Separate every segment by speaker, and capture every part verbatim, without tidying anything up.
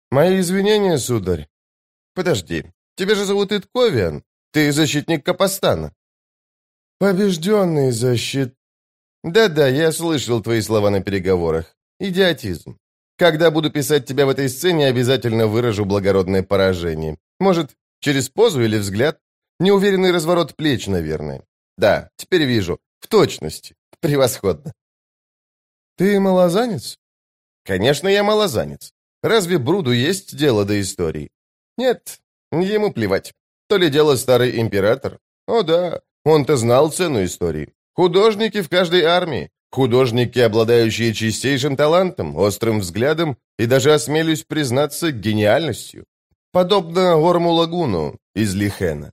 Speaker 1: Мои извинения, сударь. Подожди, тебя же зовут Итковиан. Ты защитник Капостана. Побежденный защит... Да-да, я слышал твои слова на переговорах. Идиотизм. Когда буду писать тебя в этой сцене, обязательно выражу благородное поражение. Может, через позу или взгляд? Неуверенный разворот плеч, наверное. Да, теперь вижу. В точности. Превосходно. Ты малозанец? Конечно, я малозанец. Разве Бруду есть дело до истории? Нет, ему плевать. То ли дело старый император? О да, он-то знал цену истории. Художники в каждой армии. Художники, обладающие чистейшим талантом, острым взглядом и даже, осмелюсь признаться, гениальностью. Подобно Орму Лагуну из Лихена.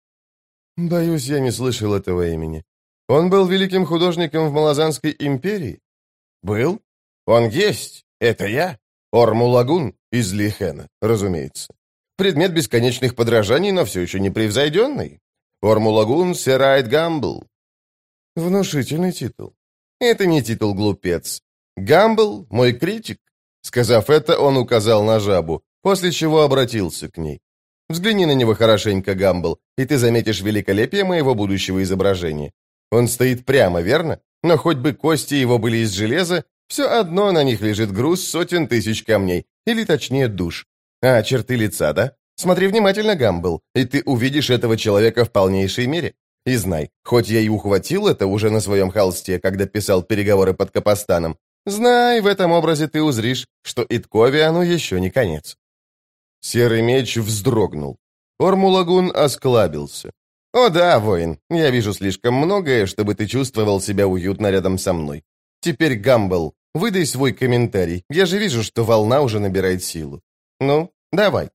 Speaker 1: Боюсь, я не слышал этого имени. Он был великим художником в Малазанской империи? Был? Он есть. Это я. Орму Лагун из Лихена, разумеется. Предмет бесконечных подражаний, но все еще непревзойденный. Орму Лагун Серайт Гамбл. Внушительный титул. Это не титул, глупец. Гамбл — мой критик. Сказав это, он указал на жабу, после чего обратился к ней. Взгляни на него хорошенько, Гамбл, и ты заметишь великолепие моего будущего изображения. Он стоит прямо, верно? Но хоть бы кости его были из железа, все одно на них лежит груз сотен тысяч камней, или точнее душ. А, черты лица, да? Смотри внимательно, Гамбл, и ты увидишь этого человека в полнейшей мере. И знай, хоть я и ухватил это уже на своем холсте, когда писал переговоры под Капостаном, знай, в этом образе ты узришь, что Итковиану еще не конец. Серый меч вздрогнул. Орму-Лагун осклабился. «О да, воин, я вижу слишком многое, чтобы ты чувствовал себя уютно рядом со мной. Теперь, Гамбл, выдай свой комментарий. Я же вижу, что волна уже набирает силу. Ну, давай».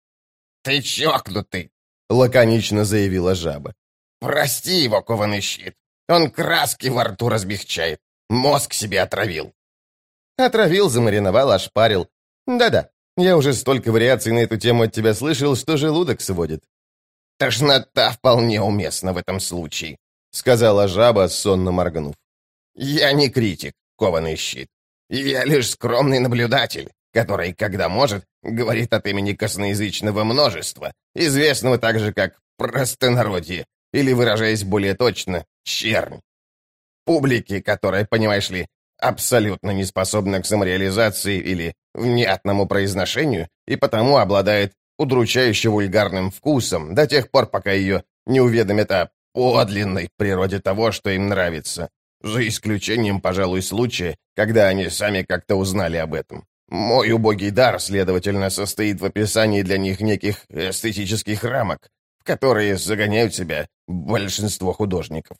Speaker 2: «Ты чокнутый», —
Speaker 1: лаконично заявила жаба.
Speaker 2: «Прости его, кованый щит. Он краски во рту размягчает. Мозг себе отравил».
Speaker 1: «Отравил, замариновал, ошпарил. Да-да, я уже столько вариаций на эту тему от тебя слышал, что желудок сводит».
Speaker 2: «Тошнота вполне уместна в этом случае»,
Speaker 1: — сказала жаба, сонно моргнув.
Speaker 2: «Я не критик, кованый щит. Я лишь скромный наблюдатель, который, когда может, говорит от имени косноязычного множества, известного также как простонародье, или, выражаясь более точно, чернь. Публики, которая, понимаешь ли, абсолютно не способна к самореализации или внятному произношению и потому обладает удручающе вульгарным вкусом до тех пор, пока ее не уведомят о подлинной природе того, что им нравится, за исключением, пожалуй, случая, когда они сами как-то узнали об этом. Мой убогий дар, следовательно, состоит в описании для них неких эстетических рамок, в которые загоняют себя большинство художников.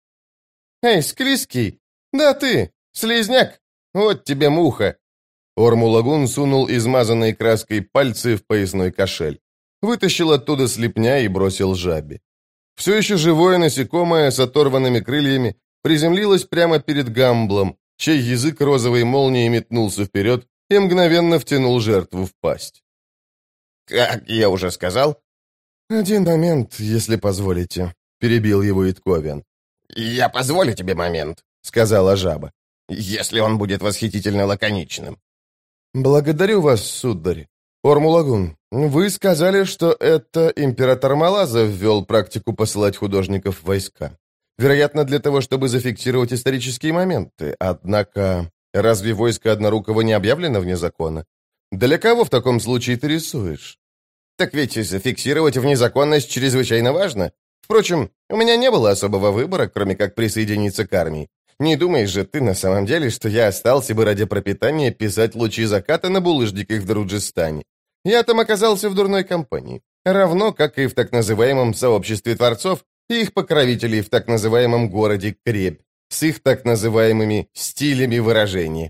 Speaker 1: «Эй, Склизкий! Да ты, слизняк! Вот тебе муха!» Орму-Лагун сунул измазанные краской пальцы в поясной кошель, вытащил оттуда слепня и бросил жабе. Все еще живое насекомое с оторванными крыльями приземлилось прямо перед Гамблом, чей язык розовой молнией метнулся вперед и мгновенно втянул жертву в пасть.
Speaker 2: «Как я уже сказал...»
Speaker 1: «Один момент, если позволите», — перебил его Итковиан.
Speaker 2: «Я позволю тебе момент», — сказала жаба, «если он будет восхитительно лаконичным».
Speaker 1: «Благодарю вас, сударь. Орму-Лагун, вы сказали, что это император Малаза ввел практику посылать художников в войска. Вероятно, для того, чтобы зафиксировать исторические моменты. Однако, разве войско Однорукого не объявлено вне закона? Для кого в таком случае ты рисуешь? Так ведь и зафиксировать внезаконность чрезвычайно важно. Впрочем, у меня не было особого выбора, кроме как присоединиться к армии. Не думаешь же ты на самом деле, что я остался бы ради пропитания писать лучи заката на булыжниках в Друджистане? Я там оказался в дурной компании. Равно, как и в так называемом сообществе творцов и их покровителей в так называемом городе Кребь, с их так называемыми стилями выражения.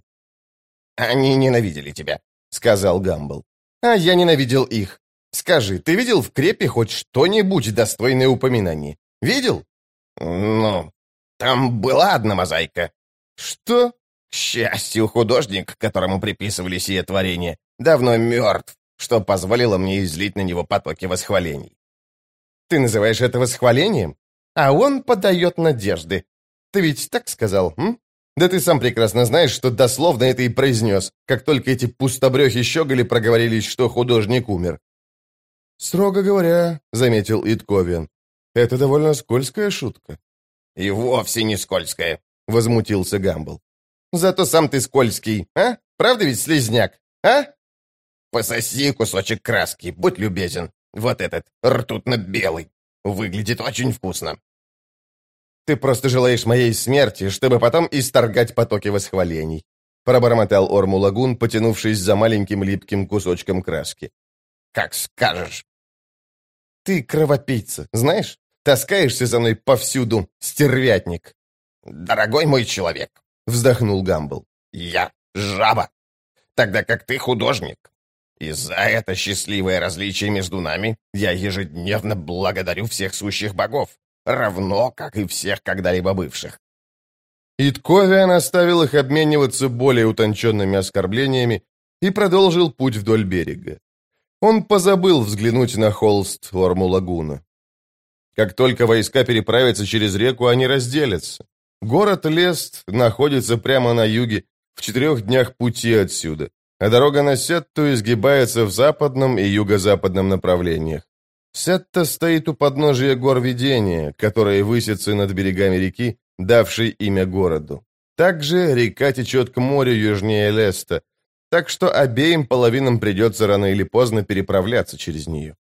Speaker 2: «Они ненавидели тебя», — сказал Гамбл.
Speaker 1: «А я ненавидел их. Скажи, ты видел в Крепе хоть что-нибудь достойное упоминания? Видел?»
Speaker 2: «Ну, там была одна мозаика».
Speaker 1: «Что?»
Speaker 2: «К счастью, художник, которому приписывали сие творение, давно мертв, что позволило мне излить на него потоки восхвалений».
Speaker 1: «Ты называешь это восхвалением? А он подает надежды. Ты ведь так сказал, м? Да ты сам прекрасно знаешь, что дословно это и произнес, как только эти пустобрехи щеголи проговорились, что художник умер». «Строго говоря», — заметил Итковиан, — «это довольно скользкая шутка».
Speaker 2: «И вовсе не скользкая», —
Speaker 1: возмутился Гамбл.
Speaker 2: «Зато сам ты скользкий, а? Правда ведь, слизняк, а? Пососи кусочек краски, будь любезен. Вот этот, ртутно-белый. Выглядит очень вкусно».
Speaker 1: «Ты просто желаешь моей смерти, чтобы потом исторгать потоки восхвалений», пробормотал Ормулагун, потянувшись за маленьким липким кусочком краски.
Speaker 2: «Как скажешь».
Speaker 1: «Ты кровопийца, знаешь? Таскаешься за мной повсюду, стервятник».
Speaker 2: «Дорогой мой человек», —
Speaker 1: вздохнул Гамбл,
Speaker 2: — «я жаба, тогда как ты художник. И за это счастливое различие между нами я ежедневно благодарю всех сущих богов, равно как и всех когда-либо бывших».
Speaker 1: Итковиан оставил их обмениваться более утонченными оскорблениями и продолжил путь вдоль берега. Он позабыл взглянуть на холст Ормулагуна. Как только войска переправятся через реку, они разделятся. Город Лест находится прямо на юге, в четырех днях пути отсюда, а дорога на Сетту изгибается в западном и юго-западном направлениях. Сетта стоит у подножия гор Видения, которые высятся над берегами реки, давшей имя городу. Также река течет к морю южнее Леста, так что обеим половинам придется рано или поздно переправляться через нее.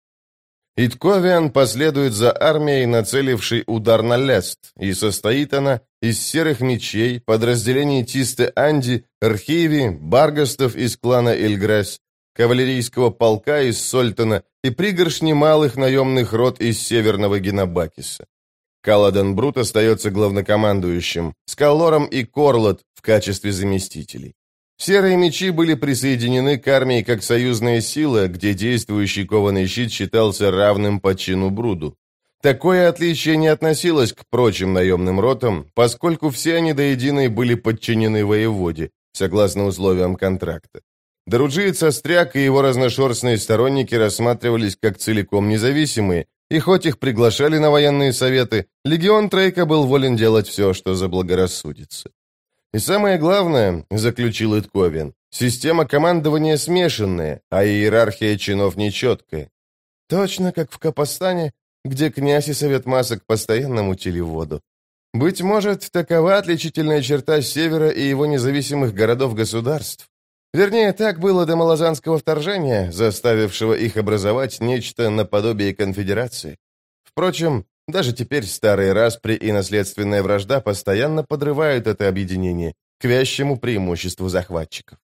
Speaker 1: Итковиан последует за армией, нацелившей удар на Лест, и состоит она из серых мечей, подразделений Тисты Анди, Архиви, Баргастов из клана Эльгрес, кавалерийского полка из Сольтона и пригоршни малых наемных рот из северного Генобакиса. Каладан Брут остается главнокомандующим, с Каллором и Корлот в качестве заместителей. Серые мечи были присоединены к армии как союзная сила, где действующий кованый щит считался равным по чину Бруду. Такое отличие не относилось к прочим наемным ротам, поскольку все они до единой были подчинены воеводе, согласно условиям контракта. Доруджиец Остряк и его разношерстные сторонники рассматривались как целиком независимые, и хоть их приглашали на военные советы, легион Трейка был волен делать все, что заблагорассудится. И самое главное, заключил Итковиан, система командования смешанная, а иерархия чинов нечеткая. Точно как в Капостане, где князь и совет масок постоянно мутили воду. Быть может, такова отличительная черта Севера и его независимых городов-государств. Вернее, так было до малозанского вторжения, заставившего их образовать нечто наподобие конфедерации. Впрочем, даже теперь старые распри и наследственная вражда постоянно подрывают это объединение к вящему преимуществу захватчиков.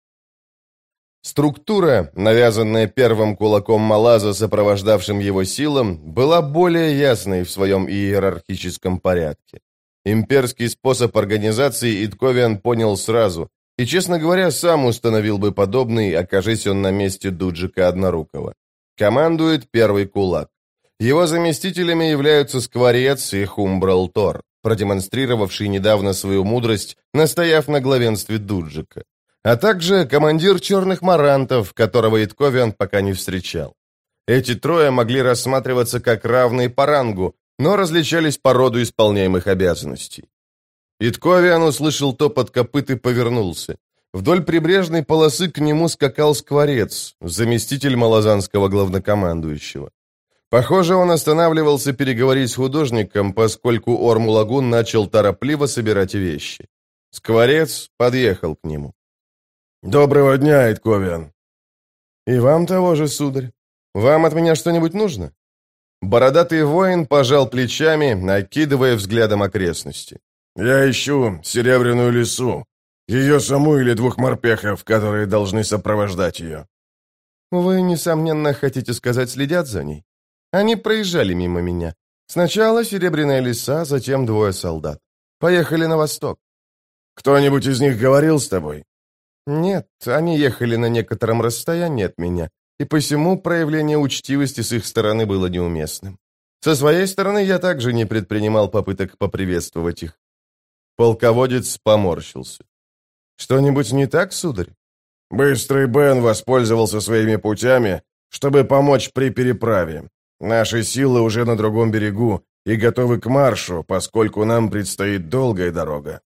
Speaker 1: Структура, навязанная первым кулаком Малаза, сопровождавшим его силам, была более ясной в своем иерархическом порядке. Имперский способ организации Итковиан понял сразу, и, честно говоря, сам установил бы подобный, окажись он на месте Дуджика Однорукого. Командует первый кулак. Его заместителями являются Скворец и Хумбрал Тор, продемонстрировавший недавно свою мудрость, настояв на главенстве Дуджика, а также командир Черных Марантов, которого Итковиан пока не встречал. Эти трое могли рассматриваться как равные по рангу, но различались по роду исполняемых обязанностей. Итковиан услышал топот копыт и повернулся. Вдоль прибрежной полосы к нему скакал Скворец, заместитель малозанского главнокомандующего. Похоже, он останавливался переговорить с художником, поскольку Ормулагун начал торопливо собирать вещи. Скворец подъехал к нему. «Доброго дня, Итковиан!» «И вам того же, сударь. Вам от меня что-нибудь нужно?» Бородатый воин пожал плечами, накидывая взглядом окрестности.
Speaker 3: «Я ищу Серебряную лису. Ее саму или двух морпехов, которые должны сопровождать ее».
Speaker 1: «Вы, несомненно, хотите сказать, следят за ней? Они проезжали мимо меня. Сначала Серебряная лиса, затем двое солдат. Поехали на восток».
Speaker 3: «Кто-нибудь из них говорил с тобой?»
Speaker 1: «Нет, они ехали на некотором расстоянии от меня, и посему проявление учтивости с их стороны было неуместным. Со своей стороны я также не предпринимал попыток поприветствовать их». Полководец поморщился. «Что-нибудь не так, сударь?»
Speaker 3: «Быстрый Бен воспользовался своими путями, чтобы помочь при переправе. Наши силы уже на другом берегу и готовы к маршу, поскольку нам предстоит долгая дорога».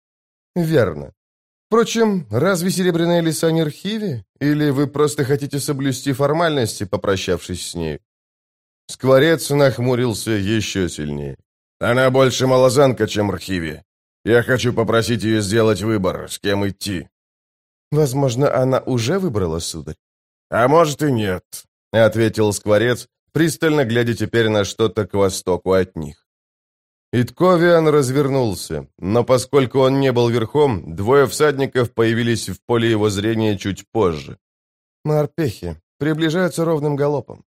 Speaker 1: Верно. Впрочем, разве Серебряная лиса не архиве? Или вы просто хотите соблюсти формальности, попрощавшись с ней?
Speaker 3: Скворец нахмурился еще сильнее. Она больше малозанка, чем архиве. Я хочу попросить ее сделать выбор, с кем идти.
Speaker 1: Возможно, она уже выбрала, сударь.
Speaker 3: А может и нет,
Speaker 1: ответил Скворец, пристально глядя теперь на что-то к востоку от них. Итковиан развернулся, но поскольку он не был верхом, двое всадников появились в поле его зрения чуть позже. Морпехи приближаются ровным галопом.